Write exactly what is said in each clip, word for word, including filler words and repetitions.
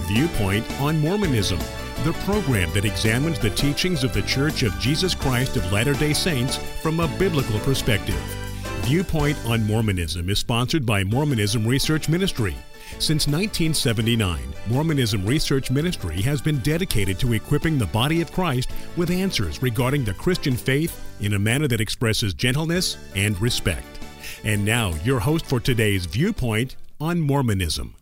Viewpoint on Mormonism, the program that examines the teachings of the Church of Jesus Christ of Latter-day Saints from a biblical perspective. Viewpoint on Mormonism is sponsored by Mormonism Research Ministry. Since nineteen seventy-nine, Mormonism Research Ministry has been dedicated to equipping the body of Christ with answers regarding the Christian faith in a manner that expresses gentleness and respect. And now, your host for today's Viewpoint on Mormonism.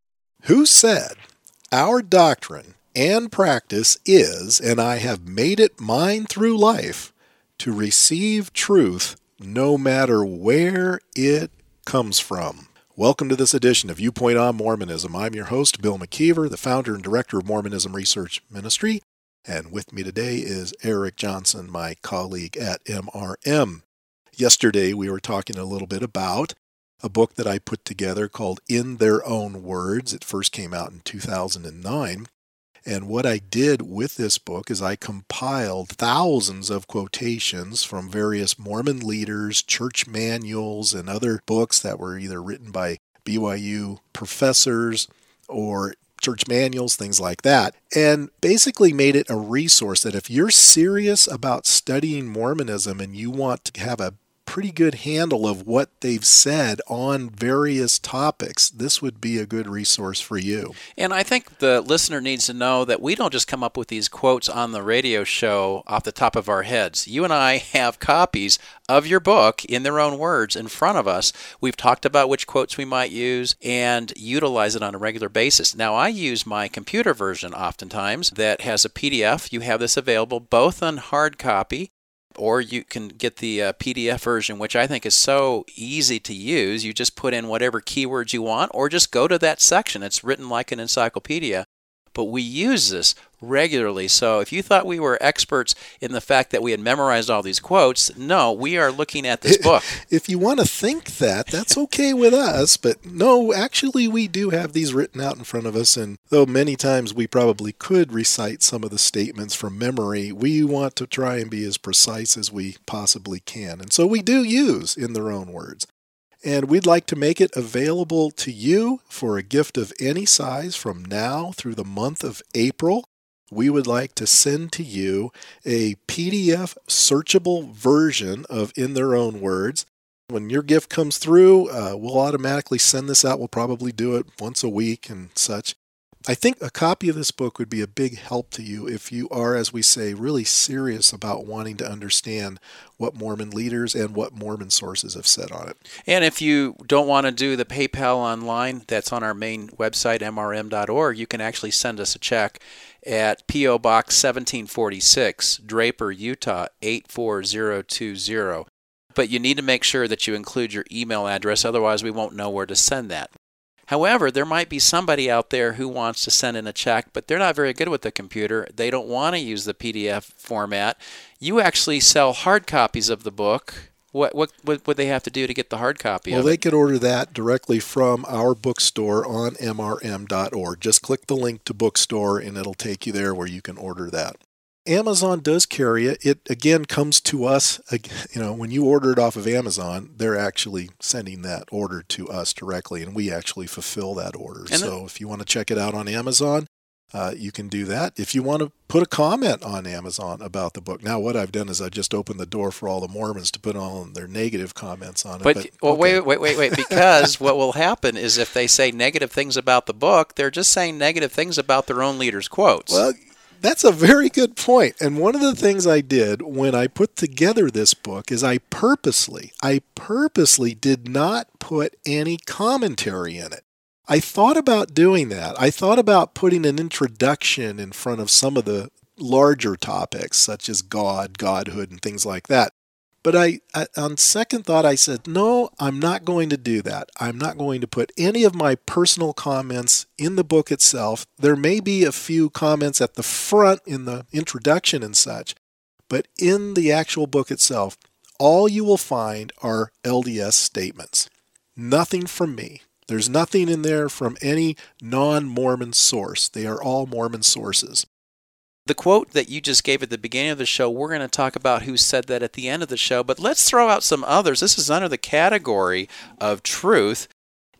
Who said, "Our doctrine and practice is, and I have made it mine through life, to receive truth no matter where it comes from"? Welcome to this edition of Viewpoint on Mormonism. I'm your host, Bill McKeever, the founder and director of Mormonism Research Ministry, and with me today is Eric Johnson, my colleague at M R M. Yesterday, we were talking a little bit about a book that I put together called In Their Own Words. It first came out in two thousand nine. And what I did with this book is I compiled thousands of quotations from various Mormon leaders, church manuals, and other books that were either written by B Y U professors or church manuals, things like that, and basically made it a resource that if you're serious about studying Mormonism and you want to have a pretty good handle of what they've said on various topics, this would be a good resource for you. And I think the listener needs to know that we don't just come up with these quotes on the radio show off the top of our heads. You and I have copies of your book, In Their Own Words, in front of us. We've talked about which quotes we might use and utilize it on a regular basis. Now, I use my computer version oftentimes that has a P D F. You have this available both on hard copy, or you can get the uh, P D F version, which I think is so easy to use. You just put in whatever keywords you want, or just go to that section. It's written like an encyclopedia. But we use this regularly. So if you thought we were experts in the fact that we had memorized all these quotes, no, we are looking at this book. If you want to think that, that's okay with us. But no, actually, we do have these written out in front of us. And though many times we probably could recite some of the statements from memory, we want to try and be as precise as we possibly can. And so we do use In Their Own Words. And we'd like to make it available to you for a gift of any size from now through the month of April. We would like to send to you a P D F searchable version of In Their Own Words. When your gift comes through, uh, we'll automatically send this out. We'll probably do it once a week and such. I think a copy of this book would be a big help to you if you are, as we say, really serious about wanting to understand what Mormon leaders and what Mormon sources have said on it. And if you don't want to do the PayPal online, that's on our main website, M R M dot org, you can actually send us a check at P O Box seventeen forty-six, Draper, Utah, eight four zero two zero. But you need to make sure that you include your email address, otherwise we won't know where to send that. However, there might be somebody out there who wants to send in a check, but they're not very good with the computer. They don't want to use the P D F format. You actually sell hard copies of the book. What what, what would they have to do to get the hard copy well, of it? Well, they could order that directly from our bookstore on M R M dot org. Just click the link to bookstore and it'll take you there where you can order that. Amazon does carry it. It, again, comes to us. You know, when you order it off of Amazon, they're actually sending that order to us directly, and we actually fulfill that order. And so if you want to check it out on Amazon, uh, you can do that. If you want to put a comment on Amazon about the book. Now, what I've done is I just opened the door for all the Mormons to put all their negative comments on it. But, but well, okay. wait, wait, wait, wait, because what will happen is if they say negative things about the book, they're just saying negative things about their own leader's quotes. Well, that's a very good point. And one of the things I did when I put together this book is I purposely, I purposely did not put any commentary in it. I thought about doing that. I thought about putting an introduction in front of some of the larger topics, such as God, Godhood, and things like that. But I, I, on second thought, I said, no, I'm not going to do that. I'm not going to put any of my personal comments in the book itself. There may be a few comments at the front in the introduction and such, but in the actual book itself, all you will find are L D S statements. Nothing from me. There's nothing in there from any non-Mormon source. They are all Mormon sources. The quote that you just gave at the beginning of the show, we're going to talk about who said that at the end of the show, but let's throw out some others. This is under the category of truth.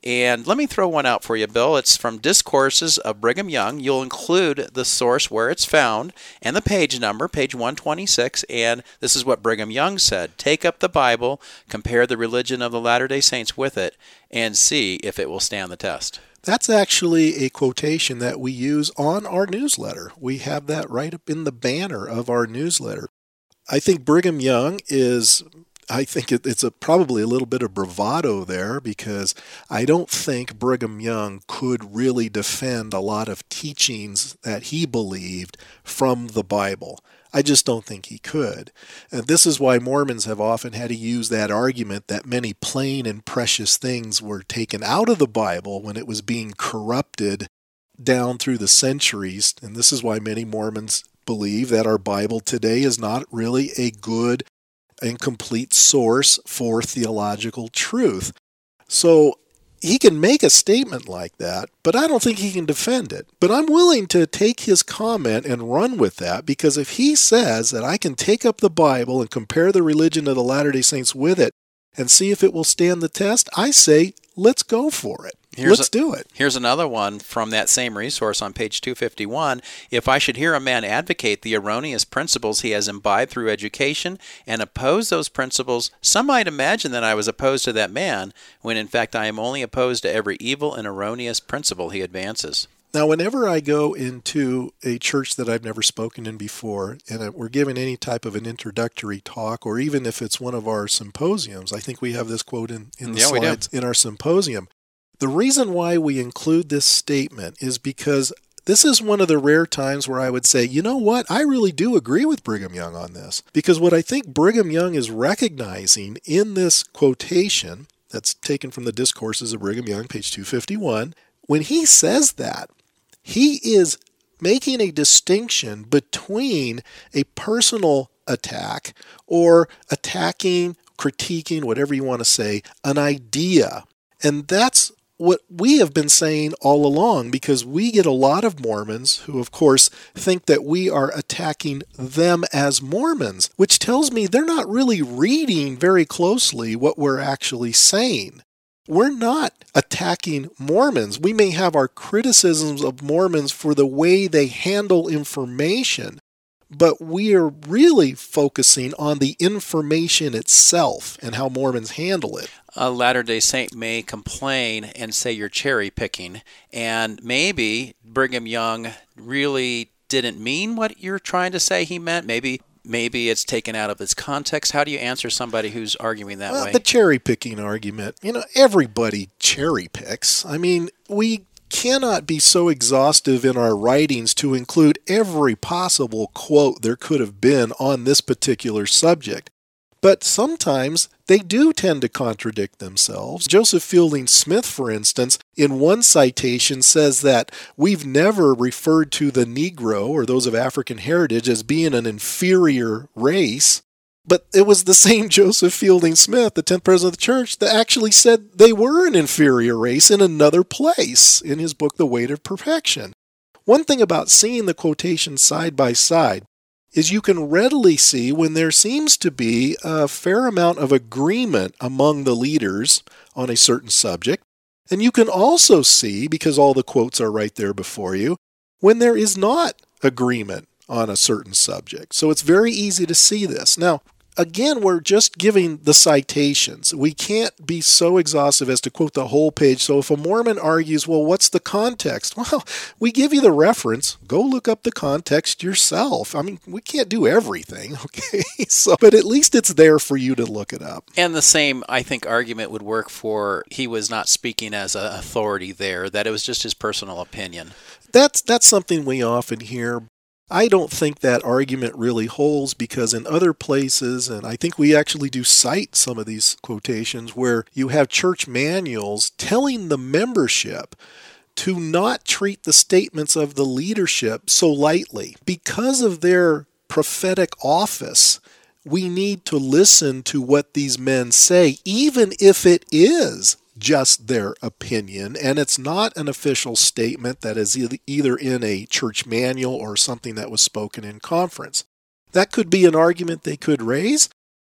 And let me throw one out for you, Bill. It's from Discourses of Brigham Young. You'll include the source where it's found and the page number, page one twenty-six. And this is what Brigham Young said. Take up the Bible, compare the religion of the Latter-day Saints with it, and see if it will stand the test. That's actually a quotation that we use on our newsletter. We have that right up in the banner of our newsletter. I think Brigham Young is, I think it, it's a, probably a little bit of bravado there, because I don't think Brigham Young could really defend a lot of teachings that he believed from the Bible. I just don't think he could. And this is why Mormons have often had to use that argument that many plain and precious things were taken out of the Bible when it was being corrupted down through the centuries. And this is why many Mormons believe that our Bible today is not really a good and complete source for theological truth. So he can make a statement like that, but I don't think he can defend it. But I'm willing to take his comment and run with that, because if he says that I can take up the Bible and compare the religion of the Latter-day Saints with it and see if it will stand the test, I say, let's go for it. Here's Let's a, do it. Here's another one from that same resource on page two fifty-one. If I should hear a man advocate the erroneous principles he has imbibed through education and oppose those principles, some might imagine that I was opposed to that man, when in fact I am only opposed to every evil and erroneous principle he advances. Now, whenever I go into a church that I've never spoken in before, and we're given any type of an introductory talk, or even if it's one of our symposiums, I think we have this quote in, in the yeah, slides in our symposium. The reason why we include this statement is because this is one of the rare times where I would say, you know what, I really do agree with Brigham Young on this. Because what I think Brigham Young is recognizing in this quotation that's taken from the Discourses of Brigham Young, page two fifty-one, when he says that, he is making a distinction between a personal attack or attacking, critiquing, whatever you want to say, an idea. And that's what we have been saying all along, because we get a lot of Mormons who, of course, think that we are attacking them as Mormons, which tells me they're not really reading very closely what we're actually saying. We're not attacking Mormons. We may have our criticisms of Mormons for the way they handle information, but we are really focusing on the information itself and how Mormons handle it. A Latter-day Saint may complain and say you're cherry picking, and maybe Brigham Young really didn't mean what you're trying to say he meant. Maybe maybe it's taken out of its context. How do you answer somebody who's arguing that well, way? The cherry picking argument, you know, everybody cherry picks. I mean, we cannot be so exhaustive in our writings to include every possible quote there could have been on this particular subject. But sometimes they do tend to contradict themselves. Joseph Fielding Smith, for instance, in one citation says that we've never referred to the Negro or those of African heritage as being an inferior race. But it was the same Joseph Fielding Smith, the tenth president of the church, that actually said they were an inferior race in another place in his book, The Weight of Perfection. One thing about seeing the quotations side by side is you can readily see when there seems to be a fair amount of agreement among the leaders on a certain subject. And you can also see, because all the quotes are right there before you, when there is not agreement on a certain subject. So it's very easy to see this. Now, again, we're just giving the citations. We can't be so exhaustive as to quote the whole page. So if a Mormon argues, well, what's the context? Well, we give you the reference. Go look up the context yourself. I mean, we can't do everything, okay? So, but at least it's there for you to look it up. And the same, I think, argument would work for he was not speaking as an authority there, that it was just his personal opinion. That's, that's something we often hear. I don't think that argument really holds, because in other places, and I think we actually do cite some of these quotations, where you have church manuals telling the membership to not treat the statements of the leadership so lightly. Because of their prophetic office, we need to listen to what these men say, even if it is just their opinion, and it's not an official statement that is either in a church manual or something that was spoken in conference. That could be an argument they could raise,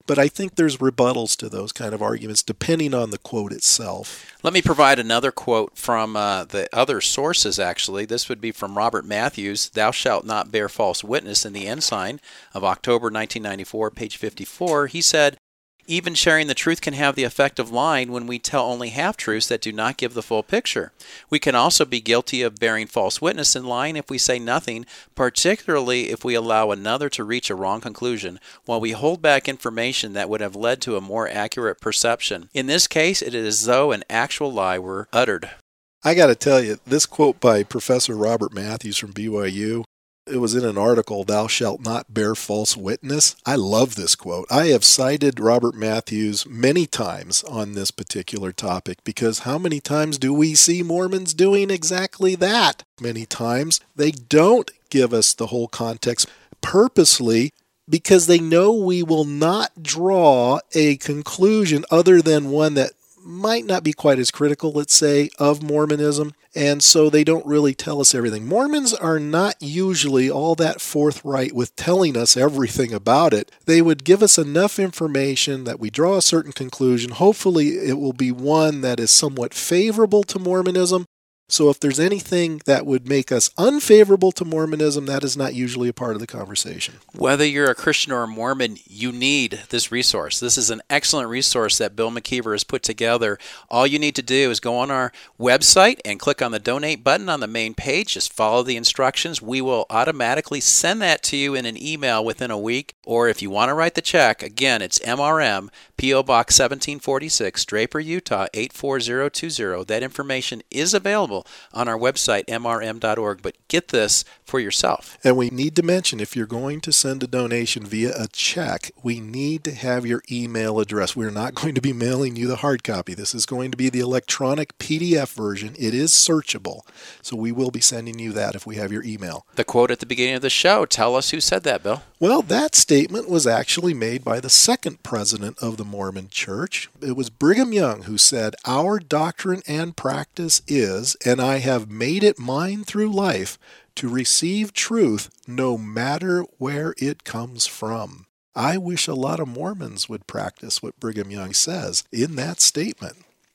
But I think there's rebuttals to those kind of arguments depending on the quote itself. Let me provide another quote from uh, the other sources, actually. This would be from Robert Matthews, "Thou shalt not bear false witness," in the Ensign of October nineteen ninety-four, page fifty-four. He said, "Even sharing the truth can have the effect of lying when we tell only half-truths that do not give the full picture. We can also be guilty of bearing false witness and lying if we say nothing, particularly if we allow another to reach a wrong conclusion, while we hold back information that would have led to a more accurate perception. In this case, it is as though an actual lie were uttered." I got to tell you, this quote by Professor Robert Matthews from B Y U, it was in an article, "Thou shalt not bear false witness." I love this quote. I have cited Robert Matthews many times on this particular topic because how many times do we see Mormons doing exactly that? Many times they don't give us the whole context purposely because they know we will not draw a conclusion other than one that might not be quite as critical, let's say, of Mormonism, and so they don't really tell us everything. Mormons are not usually all that forthright with telling us everything about it. They would give us enough information that we draw a certain conclusion. Hopefully it will be one that is somewhat favorable to Mormonism. So if there's anything that would make us unfavorable to Mormonism, that is not usually a part of the conversation. Whether you're a Christian or a Mormon, you need this resource. This is an excellent resource that Bill McKeever has put together. All you need to do is go on our website and click on the donate button on the main page. Just follow the instructions. We will automatically send that to you in an email within a week. Or if you want to write the check, again, it's M R M, P O Box seventeen forty-six, Draper, Utah, eight four zero two zero. That information is available on our website, M R M dot org, but get this for yourself. And we need to mention, if you're going to send a donation via a check, we need to have your email address. We're not going to be mailing you the hard copy. This is going to be the electronic P D F version. It is searchable, so we will be sending you that if we have your email. The quote at the beginning of the show, tell us who said that, Bill. Well, that statement was actually made by the second president of the Mormon Church. It was Brigham Young who said, "Our doctrine and practice is, and I have made it mine through life, to receive truth no matter where it comes from." I wish a lot of Mormons would practice what Brigham Young says in that statement.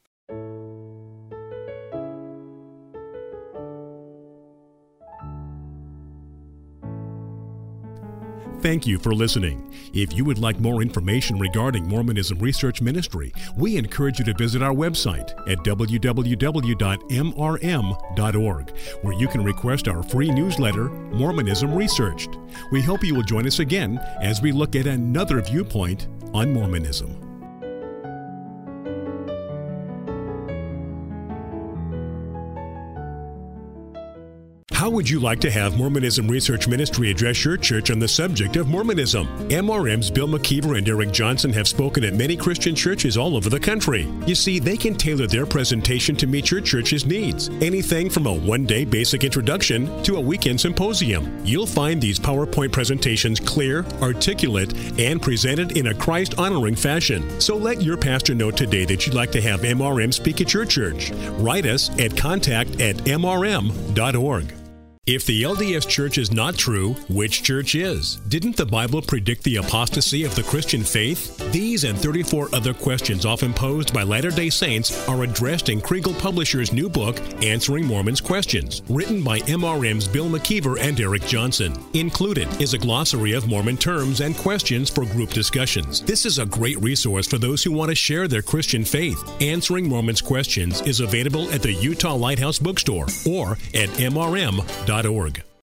Thank you for listening. If you would like more information regarding Mormonism Research Ministry, we encourage you to visit our website at w w w dot m r m dot org, where you can request our free newsletter, Mormonism Researched. We hope you will join us again as we look at another viewpoint on Mormonism. How would you like to have Mormonism Research Ministry address your church on the subject of Mormonism? M R M's Bill McKeever and Eric Johnson have spoken at many Christian churches all over the country. You see, they can tailor their presentation to meet your church's needs. Anything from a one-day basic introduction to a weekend symposium. You'll find these PowerPoint presentations clear, articulate, and presented in a Christ-honoring fashion. So let your pastor know today that you'd like to have M R M speak at your church. Write us at contact at m r m dot org. If the L D S Church is not true, which church is? Didn't the Bible predict the apostasy of the Christian faith? These and thirty-four other questions often posed by Latter-day Saints are addressed in Kriegel Publishers' new book, Answering Mormons' Questions, written by M R M's Bill McKeever and Eric Johnson. Included is a glossary of Mormon terms and questions for group discussions. This is a great resource for those who want to share their Christian faith. Answering Mormons' Questions is available at the Utah Lighthouse Bookstore or at m r m dot org.